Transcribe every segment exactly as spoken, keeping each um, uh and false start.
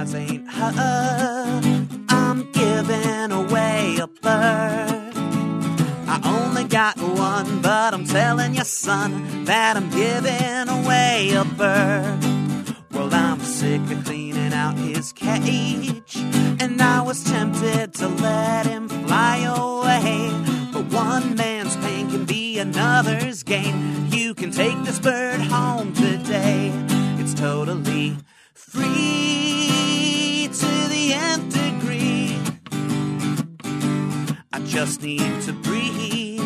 feelings ain't hurt. I'm giving away a bird. I only got one, but I'm telling you, son, that I'm giving away a bird. Well, I'm sick of cleaning out his cage, and I was tempted to let him fly away. But one man's pain can be another's gain. You can take this bird home today. It's totally free to the nth degree. I just need to breathe.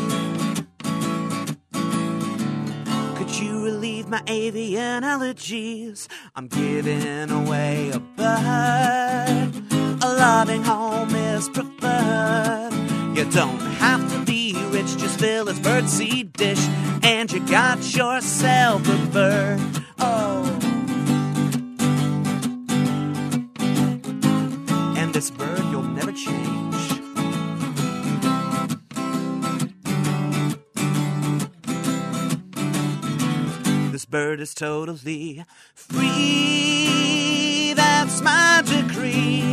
Could you relieve my avian allergies? I'm giving away a bird. A loving home is preferred. You don't have to be rich, just fill this birdseed dish, and you got yourself a bird. Oh. And this bird you'll never change. This bird is totally free. That's my decree.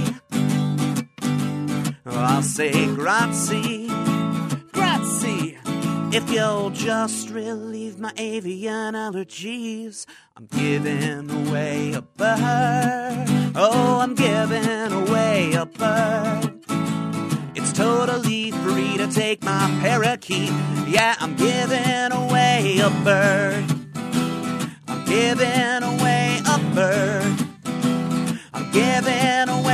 I'll say grazie, grazie. If you'll just relieve my avian allergies, I'm giving away a bird. Oh, I'm giving away a bird. It's totally free to take my parakeet. Yeah, I'm giving away a bird. I'm giving away a bird. I'm giving away